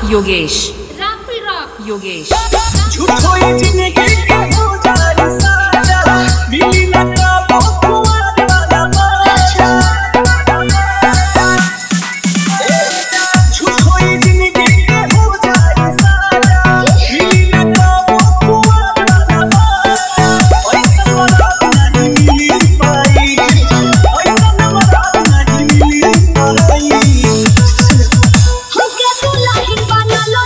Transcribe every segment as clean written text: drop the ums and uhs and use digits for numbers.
Yogesh Rafi rock Yogesh झूठो ये जिंदगी के हो जाए सारा मिली ना काबू कुमार वाला बादशाह झूठो ये जिंदगी के हो जाए सारा मिली ना काबू कुमार वाला बादशाह ऐसा मराद नहीं मिली पाई ऐसा मराद नहीं मिली पाई हमके दुल्हन बना लो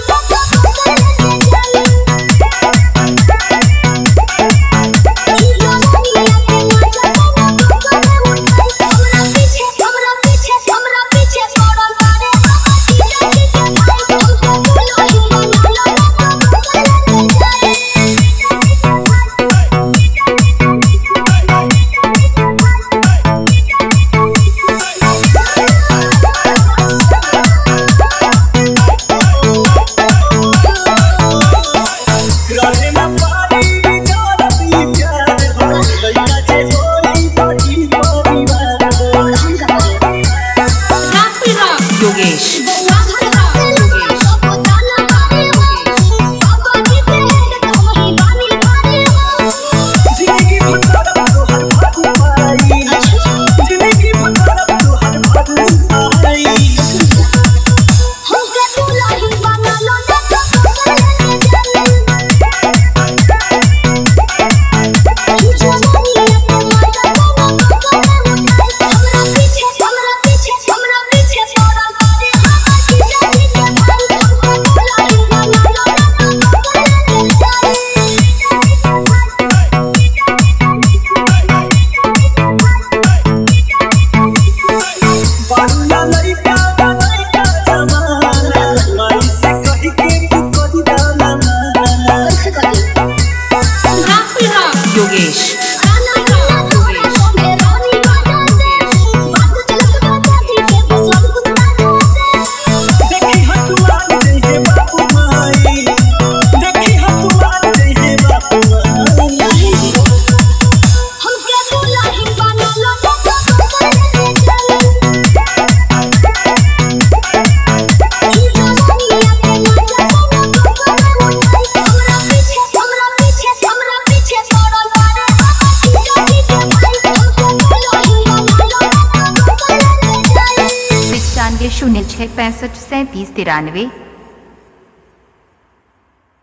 योगेश योगेश शून्य 6 65 37 93